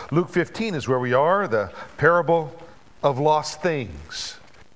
Luke 15 is where we are, the parable of lost things.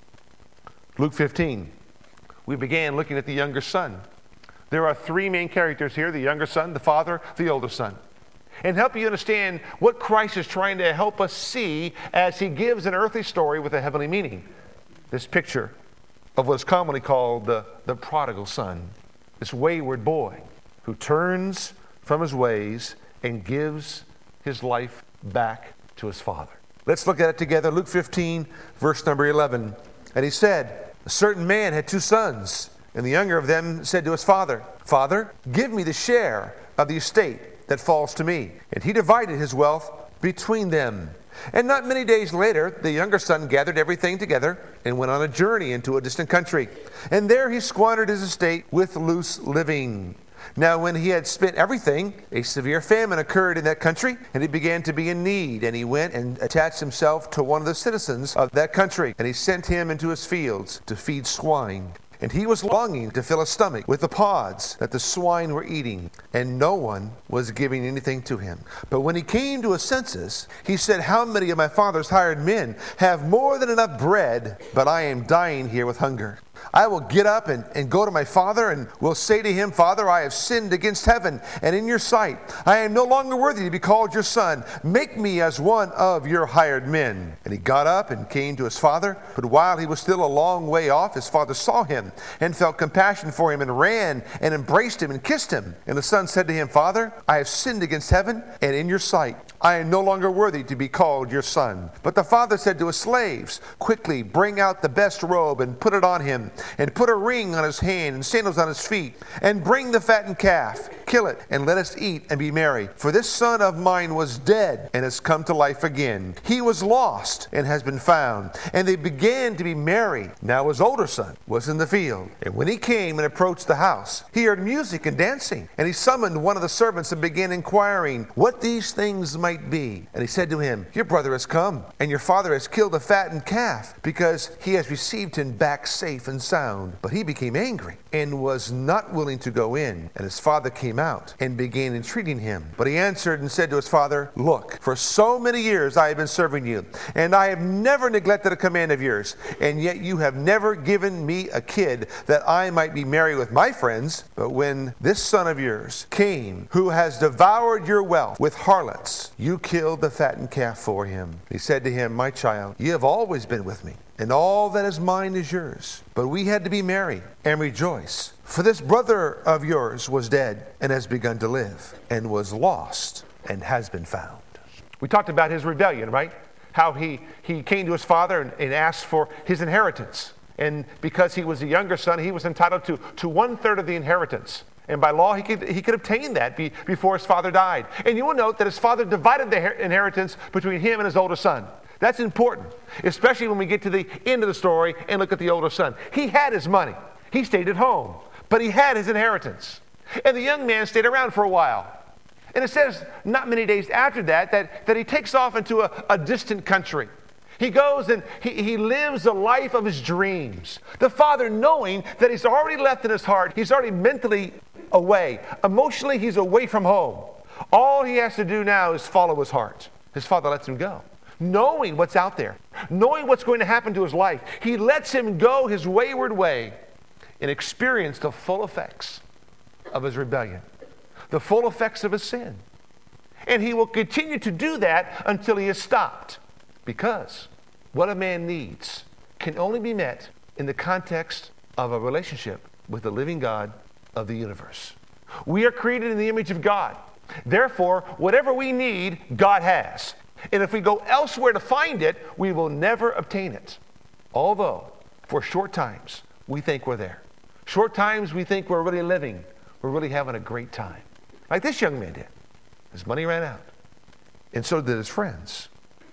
Luke 15. We began looking at the younger son. There are three main characters here: the younger son, the father, the older son. And help you understand what Christ is trying to help us see as he gives an earthly story with a heavenly meaning. This picture of what is commonly called the prodigal son, this wayward boy who turns from his ways and gives his life back to his father. Let's look at it together. Luke 15, verse number 11. And he said, a certain man had two sons, and the younger of them said to his father, Father, give me the share of the estate that falls to me. And he divided his wealth between them. And not many days later, the younger son gathered everything together and went on a journey into a distant country. And there he squandered his estate with loose living. Now when he had spent everything, a severe famine occurred in that country, and he began to be in need. And he went and attached himself to one of the citizens of that country, and he sent him into his fields to feed swine. And he was longing to fill his stomach with the pods that the swine were eating, and no one was giving anything to him. But when he came to his senses, he said, How many of my father's hired men have more than enough bread, but I am dying here with hunger? I will get up and go to my father, and will say to him, Father, I have sinned against heaven and in your sight. I am no longer worthy to be called your son. Make me as one of your hired men. And he got up and came to his father. But while he was still a long way off, his father saw him and felt compassion for him, and ran and embraced him and kissed him. And the son said to him, Father, I have sinned against heaven and in your sight. I am no longer worthy to be called your son. But the father said to his slaves, Quickly bring out the best robe and put it on him, and put a ring on his hand and sandals on his feet, and bring the fattened calf, kill it, and let us eat and be merry. For this son of mine was dead and has come to life again. He was lost and has been found. And they began to be merry. Now his older son was in the field. And when he came and approached the house, he heard music and dancing. And he summoned one of the servants and began inquiring what these things might be. And he said to him, Your brother has come, and your father has killed a fattened calf, because he has received him back safe and sound. But he became angry and was not willing to go in. And his father came out and began entreating him. But he answered and said to his father, Look, for so many years I have been serving you, and I have never neglected a command of yours. And yet you have never given me a kid that I might be merry with my friends. But when this son of yours came, who has devoured your wealth with harlots, you killed the fattened calf for him. He said to him, My child, you have always been with me, and all that is mine is yours. But we had to be merry and rejoice. For this brother of yours was dead and has begun to live, and was lost and has been found. We talked about his rebellion, right? How he came to his father and asked for his inheritance. And because he was a younger son, he was entitled to 1/3 of the inheritance. And by law, he could obtain that before his father died. And you will note that his father divided the inheritance between him and his older son. That's important, especially when we get to the end of the story and look at the older son. He had his money. He stayed at home, but he had his inheritance. And the young man stayed around for a while. And it says not many days after that he takes off into a distant country. He goes and he lives the life of his dreams. The father, knowing that he's already left in his heart, he's already mentally away. Emotionally, he's away from home. All he has to do now is follow his heart. His father lets him go. Knowing what's out there, knowing what's going to happen to his life, he lets him go his wayward way and experience the full effects of his rebellion, the full effects of his sin. And he will continue to do that until he is stopped, because what a man needs can only be met in the context of a relationship with the living God of the universe. We are created in the image of God. Therefore, whatever we need, God has. And if we go elsewhere to find it, we will never obtain it. Although, for short times, we think we're there. Short times, we think we're really living. We're really having a great time. Like this young man did. His money ran out. And so did his friends.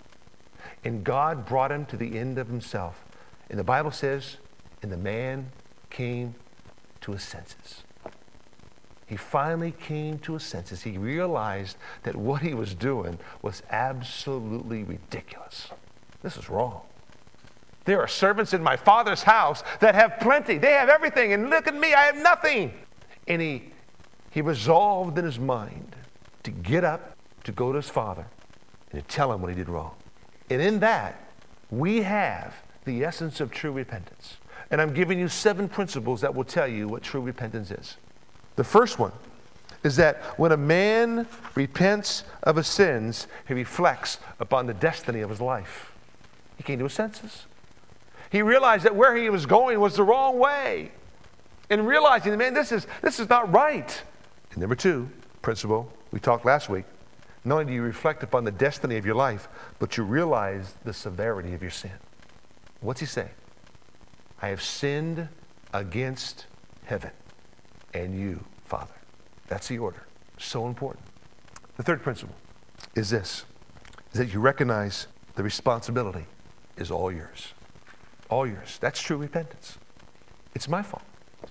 And God brought him to the end of himself. And the Bible says, and the man came to his senses. He finally came to his senses. He realized that what he was doing was absolutely ridiculous. This is wrong. There are servants in my father's house that have plenty. They have everything. And look at me, I have nothing. And he resolved in his mind to get up, to go to his father, and to tell him what he did wrong. And in that, we have the essence of true repentance. And I'm giving you 7 principles that will tell you what true repentance is. The first one is that when a man repents of his sins, he reflects upon the destiny of his life. He came to his senses. He realized that where he was going was the wrong way. And realizing, man, this is not right. And number 2, principle, we talked last week, not only do you reflect upon the destiny of your life, but you realize the severity of your sin. What's he say? I have sinned against heaven and you, Father. That's the order. So important. The third principle is this, is that you recognize the responsibility is all yours. All yours. That's true repentance. It's my fault.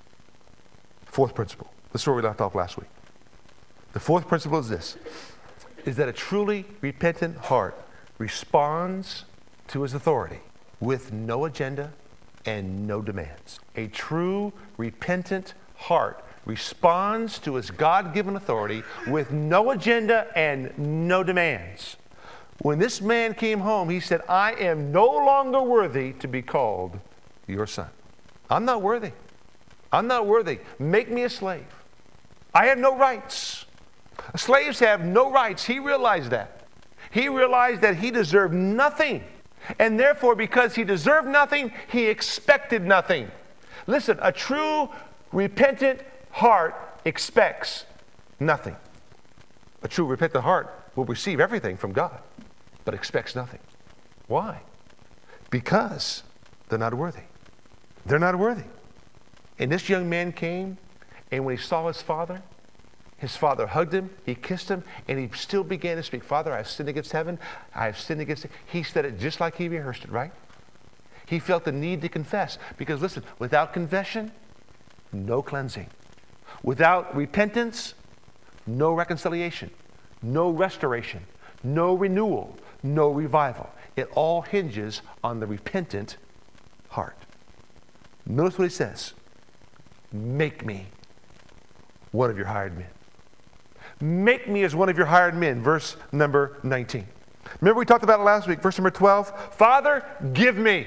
Fourth principle, the story we left off last week. The fourth principle is this, is that a truly repentant heart responds to his authority with no agenda and no demands. A true repentant heart responds to his God-given authority with no agenda and no demands. When this man came home, he said, I am no longer worthy to be called your son. I'm not worthy. I'm not worthy. Make me a slave. I have no rights. Slaves have no rights. He realized that. He realized that he deserved nothing. And therefore, because he deserved nothing, he expected nothing. Listen, a true repentant heart expects nothing. A true repentant heart will receive everything from God, but expects nothing. Why? Because they're not worthy. They're not worthy. And this young man came, and when he saw his father hugged him, he kissed him, and he still began to speak. Father, I have sinned against heaven. I have sinned against it. He said it just like he rehearsed it, right? He felt the need to confess. Because listen, without confession, no cleansing. Without repentance, no reconciliation, no restoration, no renewal, no revival. It all hinges on the repentant heart. Notice what he says. Make me one of your hired men. Make me as one of your hired men, verse number 19. Remember we talked about it last week, verse number 12. Father, give me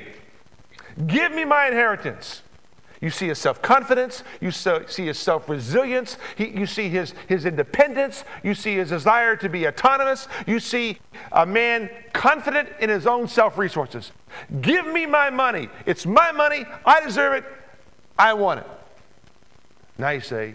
my inheritance. You see his self-confidence. You see his self-resilience. You see his independence. You see his desire to be autonomous. You see a man confident in his own self-resources. Give me my money. It's my money. I deserve it. I want it. Now you say,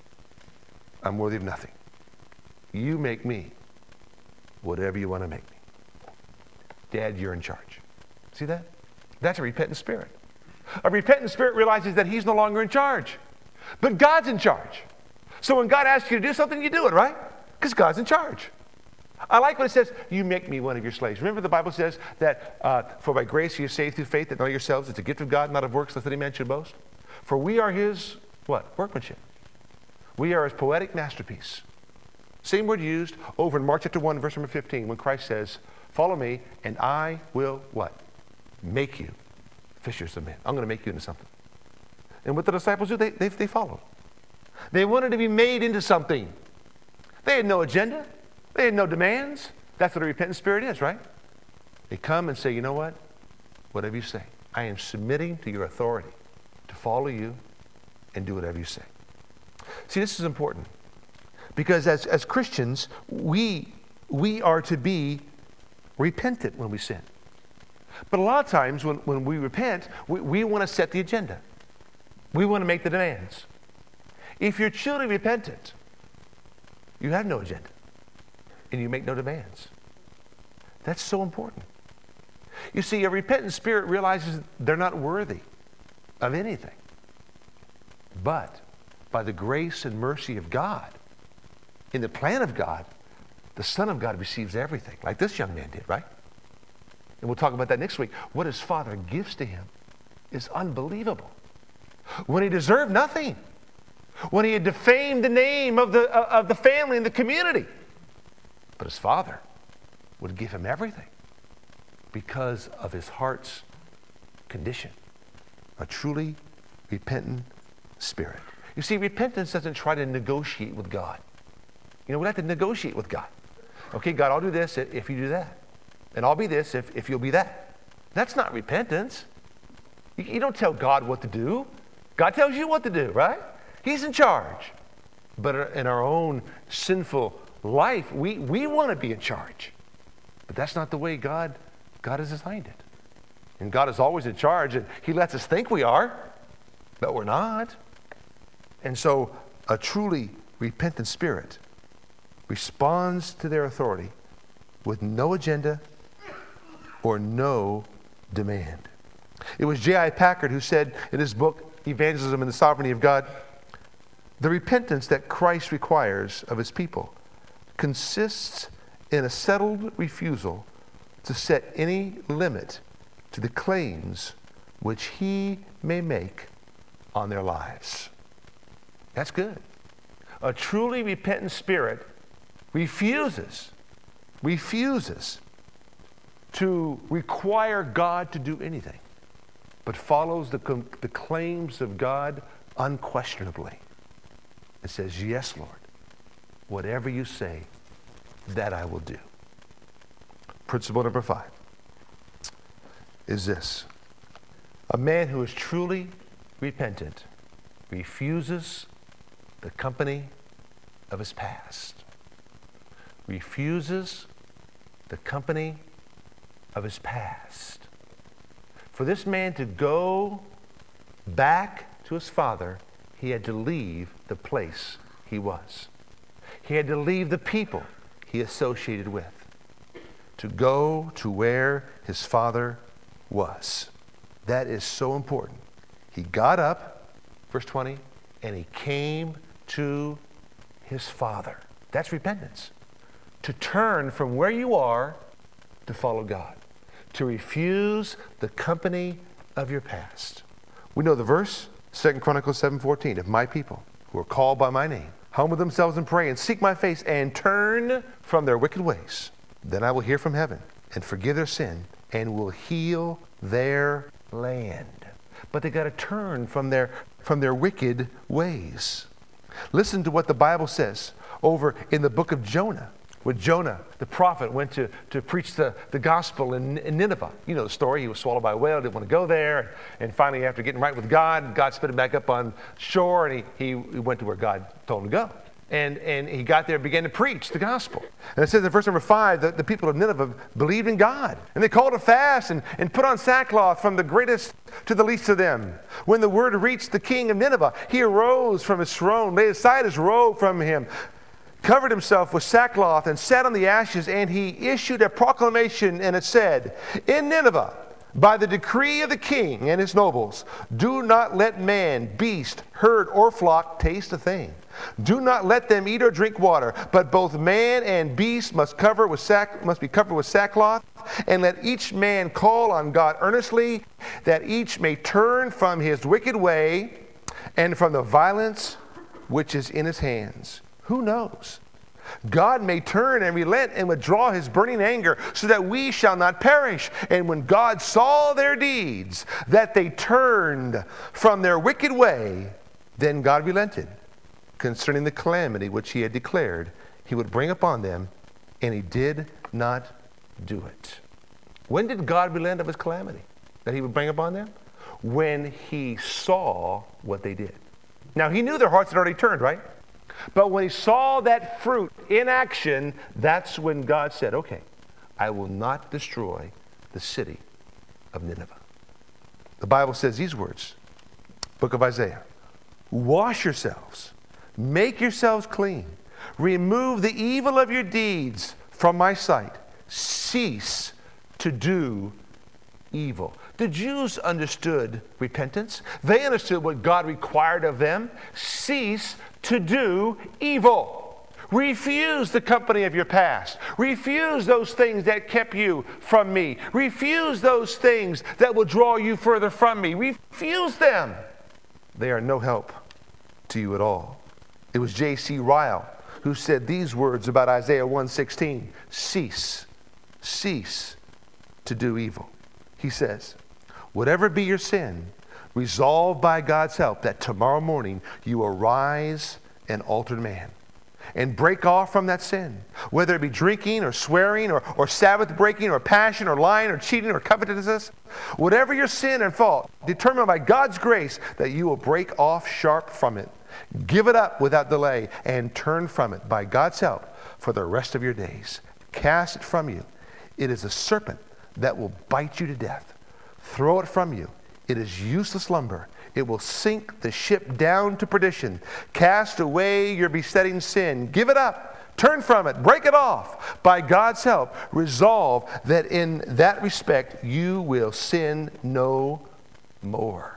I'm worthy of nothing. You make me whatever you want to make me. Dad, you're in charge. See that? That's a repentant spirit. A repentant spirit realizes that he's no longer in charge, but God's in charge. So when God asks you to do something, you do it, right? Because God's in charge. I like what it says, you make me one of your slaves. Remember the Bible says that for by grace you are saved through faith, that not yourselves, it's a gift of God, not of works, lest any man should boast. For we are his, what? Workmanship. We are his poetic masterpiece. Same word used over in Mark chapter 1, verse number 15, when Christ says, follow me, and I will what? Make you fishers of men. I'm going to make you into something. And what the disciples do, they followed. They wanted to be made into something. They had no agenda. They had no demands. That's what a repentant spirit is, right? They come and say, you know what? Whatever you say. I am submitting to your authority to follow you and do whatever you say. See, this is important. Because as Christians, we are to be repentant when we sin. But a lot of times when we repent, we want to set the agenda. We want to make the demands. If you're truly repentant, you have no agenda. And you make no demands. That's so important. You see, a repentant spirit realizes they're not worthy of anything. But by the grace and mercy of God, in the plan of God, the Son of God receives everything, like this young man did, right? And we'll talk about that next week. What his Father gives to him is unbelievable. When he deserved nothing, when he had defamed the name of the family and the community, but his Father would give him everything because of his heart's condition. A truly repentant spirit. You see, repentance doesn't try to negotiate with God. You know, we have to negotiate with God. Okay, God, I'll do this if you do that. And I'll be this if you'll be that. That's not repentance. You don't tell God what to do. God tells you what to do, right? He's in charge. But in our own sinful life, we want to be in charge. But that's not the way God has designed it. And God is always in charge, and he lets us think we are, but we're not. And so a truly repentant spirit responds to their authority with no agenda or no demand. It was J.I. Packer who said in his book, Evangelism and the Sovereignty of God, the repentance that Christ requires of his people consists in a settled refusal to set any limit to the claims which he may make on their lives. That's good. A truly repentant spirit refuses to require God to do anything, but follows the claims of God unquestionably. It says, yes, Lord, whatever you say, that I will do. Principle number 5 is this. A man who is truly repentant refuses the company of his past. Refuses the company of his past. For this man to go back to his father, he had to leave the place he was. He had to leave the people he associated with to go to where his father was. That is so important. He got up, verse 20, and he came to his father. That's repentance. To turn from where you are to follow God. To refuse the company of your past. We know the verse, 2 Chronicles 7:14, if my people who are called by my name humble themselves and pray and seek my face and turn from their wicked ways, then I will hear from heaven and forgive their sin and will heal their land. But they got to turn from their wicked ways. Listen to what the Bible says over in the book of Jonah. When Jonah, the prophet, went to preach the gospel in Nineveh. You know the story. He was swallowed by a whale, didn't want to go there. And finally, after getting right with God spit him back up on shore, and he went to where God told him to go. And he got there and began to preach the gospel. And it says in verse number 5 that the people of Nineveh believed in God. And they called a fast and put on sackcloth from the greatest to the least of them. When the word reached the king of Nineveh, he arose from his throne, laid aside his robe from him, covered himself with sackcloth and sat on the ashes, and he issued a proclamation, and it said, in Nineveh, by the decree of the king and his nobles, do not let man, beast, herd, or flock taste a thing. Do not let them eat or drink water, but both man and beast must be covered with sackcloth, and let each man call on God earnestly, that each may turn from his wicked way and from the violence which is in his hands. Who knows? God may turn and relent and withdraw his burning anger so that we shall not perish. And when God saw their deeds, that they turned from their wicked way, then God relented concerning the calamity which he had declared he would bring upon them, and he did not do it. When did God relent of his calamity that he would bring upon them? When he saw what they did. Now, he knew their hearts had already turned, right? But when he saw that fruit in action, that's when God said, okay, I will not destroy the city of Nineveh. The Bible says these words, book of Isaiah, wash yourselves, make yourselves clean, remove the evil of your deeds from my sight, cease to do evil. The Jews understood repentance. They understood what God required of them. Cease to do evil. Refuse the company of your past. Refuse those things that kept you from me. Refuse those things that will draw you further from me. Refuse them. They are no help to you at all. It was J.C. Ryle who said these words about Isaiah 1:16. Cease to do evil. He says, whatever be your sin, resolve by God's help that tomorrow morning you arise an altered man. and break off from that sin, whether it be drinking or swearing or Sabbath breaking or passion or lying or cheating or covetousness, whatever your sin and fault, determine by God's grace that you will break off sharp from it. Give it up without delay and turn from it by God's help for the rest of your days. Cast it from you. It is a serpent that will bite you to death. Throw it from you. It is useless lumber. It will sink the ship down to perdition. Cast away your besetting sin. Give it up. Turn from it. Break it off. By God's help, resolve that in that respect you will sin no more.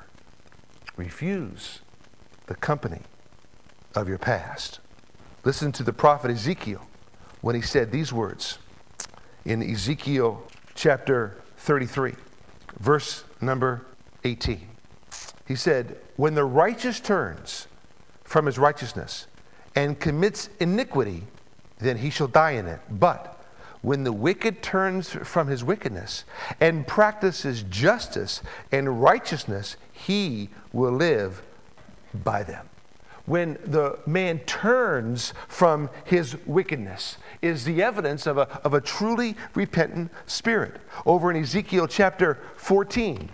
Refuse the company of your past. Listen to the prophet Ezekiel when he said these words in Ezekiel chapter 33, verse number 18. He said, when the righteous turns from his righteousness and commits iniquity, then he shall die in it. But when the wicked turns from his wickedness and practices justice and righteousness, he will live by them. When the man turns from his wickedness is the evidence of a truly repentant spirit. Over in Ezekiel chapter 14,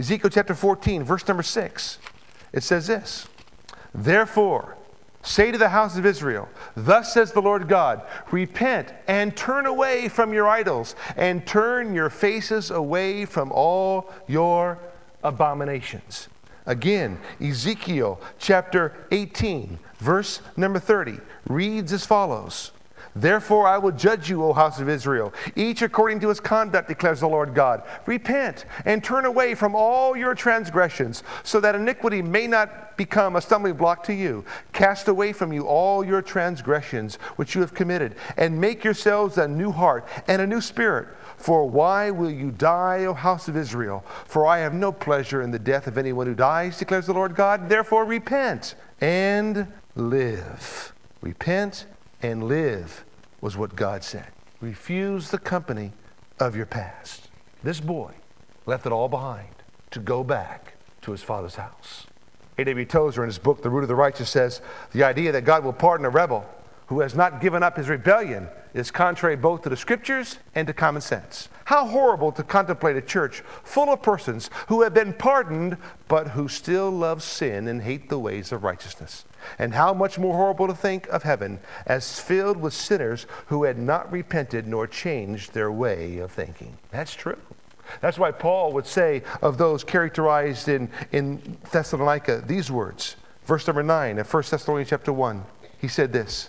verse number 6, it says this, therefore, say to the house of Israel, thus says the Lord God, repent and turn away from your idols and turn your faces away from all your abominations. Again, Ezekiel chapter 18, verse number 30, reads as follows. Therefore I will judge you, O house of Israel, each according to his conduct, declares the Lord God. Repent and turn away from all your transgressions, so that iniquity may not become a stumbling block to you. Cast away from you all your transgressions which you have committed, and make yourselves a new heart and a new spirit. For why will you die, O house of Israel? For I have no pleasure in the death of anyone who dies, declares the Lord God. Therefore repent and live. Repent and live was what God said. Refuse the company of your past. This boy left it all behind to go back to his father's house. A.W. Tozer in his book, The Root of the Righteous, says, the idea that God will pardon a rebel who has not given up his rebellion is contrary both to the scriptures and to common sense. How horrible to contemplate a church full of persons who have been pardoned, but who still love sin and hate the ways of righteousness. And how much more horrible to think of heaven as filled with sinners who had not repented nor changed their way of thinking. That's true. That's why Paul would say of those characterized in Thessalonica these words. Verse number 9 of 1 Thessalonians chapter 1. He said this,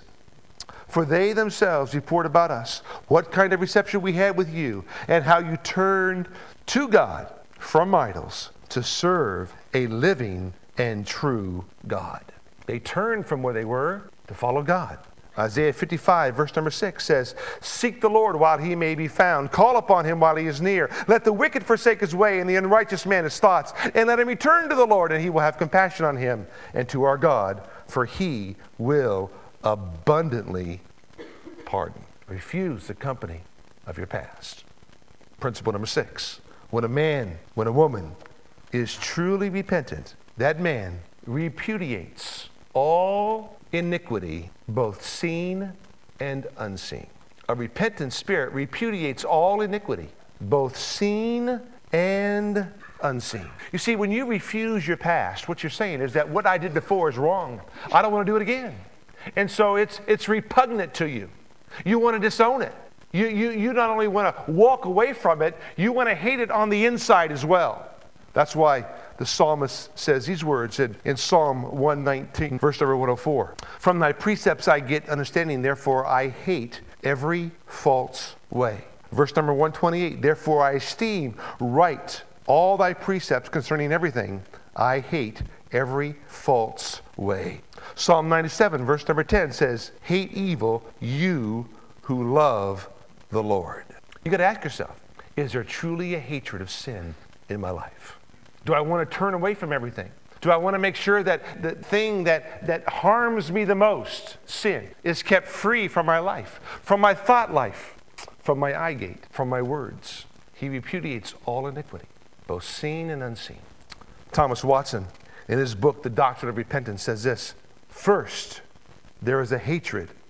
for they themselves report about us what kind of reception we had with you, and how you turned to God from idols to serve a living and true God. They turned from where they were to follow God. Isaiah 55, verse number 6 says, seek the Lord while he may be found. Call upon him while he is near. Let the wicked forsake his way and the unrighteous man his thoughts. And let him return to the Lord, and he will have compassion on him and to our God, for he will abundantly pardon. Refuse the company of your past. Principle number 6. When a woman is truly repentant, that man repudiates all iniquity, both seen and unseen. A repentant spirit repudiates all iniquity, both seen and unseen. You see, when you refuse your past, what you're saying is that what I did before is wrong. I don't want to do it again. And so it's repugnant to you. You want to disown it. You not only want to walk away from it, you want to hate it on the inside as well. That's why the psalmist says these words in Psalm 119, verse number 104. From thy precepts I get understanding, therefore I hate every false way. Verse number 128, therefore I esteem right all thy precepts concerning everything. I hate every false way. Psalm 97, verse number 10 says, hate evil, you who love the Lord. You got to ask yourself, is there truly a hatred of sin in my life? Do I want to turn away from everything? Do I want to make sure that the thing that harms me the most, sin, is kept free from my life, from my thought life, from my eye gate, from my words? He repudiates all iniquity, both seen and unseen. Thomas Watson, in his book, The Doctrine of Repentance, says this, first, there is a hatred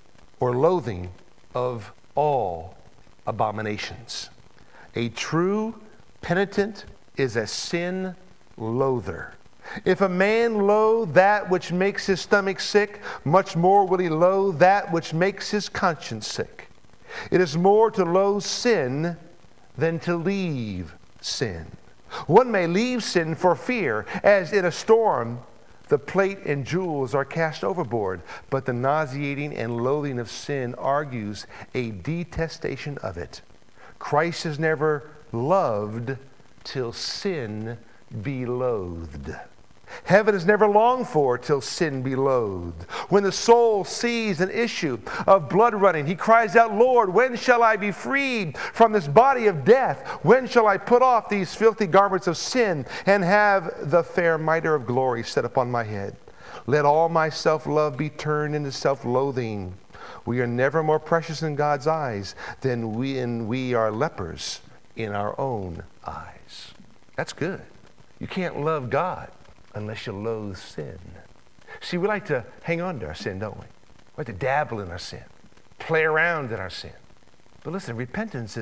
or loathing of all abominations. A true penitent is a sin loather. If a man loathe that which makes his stomach sick, much more will he loathe that which makes his conscience sick. It is more to loathe sin than to leave sin. One may leave sin for fear, as in a storm the plate and jewels are cast overboard, but the nauseating and loathing of sin argues a detestation of it. Christ is never loved till sin be loathed. Heaven is never longed for till sin be loathed. When the soul sees an issue of blood running, he cries out, Lord, when shall I be freed from this body of death? When shall I put off these filthy garments of sin and have the fair mitre of glory set upon my head? Let all my self-love be turned into self-loathing. We are never more precious in God's eyes than when we are lepers in our own eyes. That's good. You can't love God unless you loathe sin. See, we like to hang on to our sin, don't we? We like to dabble in our sin, play around in our sin. But listen, repentance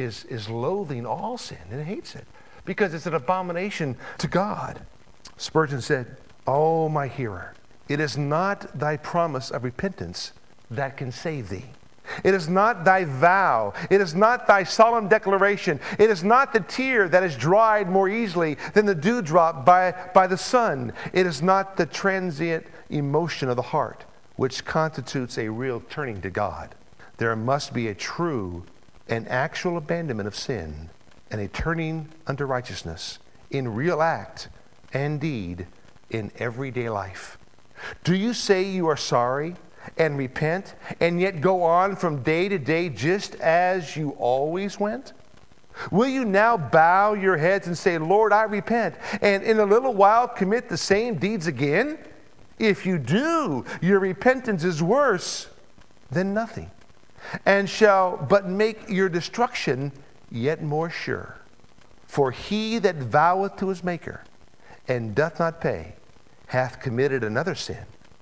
is loathing all sin and hates it because it's an abomination to God. Spurgeon said, "Oh, my hearer, it is not thy promise of repentance that can save thee. It is not thy vow. It is not thy solemn declaration. It is not the tear that is dried more easily than the dewdrop by the sun. It is not the transient emotion of the heart which constitutes a real turning to God. There must be a true and actual abandonment of sin and a turning unto righteousness in real act and deed in everyday life. Do you say you are sorry and repent, and yet go on from day to day just as you always went? Will you now bow your heads and say, Lord, I repent, and in a little while commit the same deeds again? If you do, your repentance is worse than nothing, and shall but make your destruction yet more sure. For he that voweth to his Maker, and doth not pay, hath committed another sin,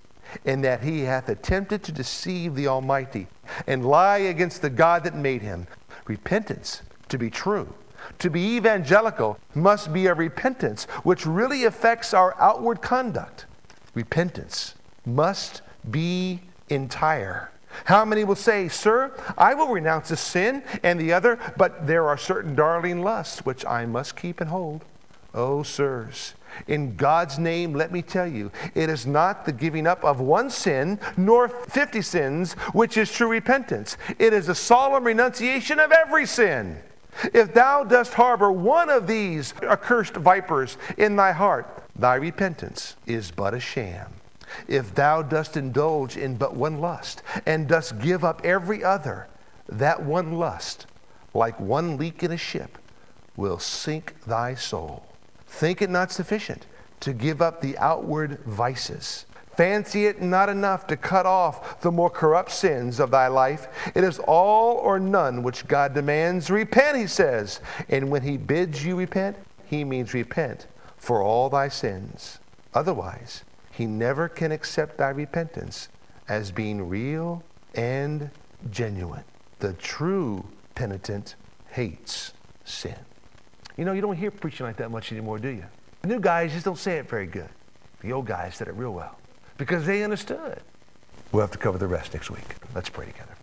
in that he hath attempted to deceive the Almighty and lie against the God that made him. Repentance, to be true, to be evangelical, must be a repentance which really affects our outward conduct. Repentance must be entire. How many will say, Sir, I will renounce the sin and the other, but there are certain darling lusts which I must keep and hold? Oh, sirs, in God's name, let me tell you, it is not the giving up of one sin, nor 50 sins, which is true repentance. It is a solemn renunciation of every sin. If thou dost harbor one of these accursed vipers in thy heart, thy repentance is but a sham. If thou dost indulge in but one lust, and dost give up every other, that one lust, like one leak in a ship, will sink thy soul. Think it not sufficient to give up the outward vices. Fancy it not enough to cut off the more corrupt sins of thy life. It is all or none which God demands. Repent, he says. And when he bids you repent, he means repent for all thy sins. Otherwise, he never can accept thy repentance as being real and genuine. The true penitent hates sin. You know, you don't hear preaching like that much anymore, do you? The new guys just don't say it very good. The old guys said it real well because they understood. We'll have to cover the rest next week. Let's pray together.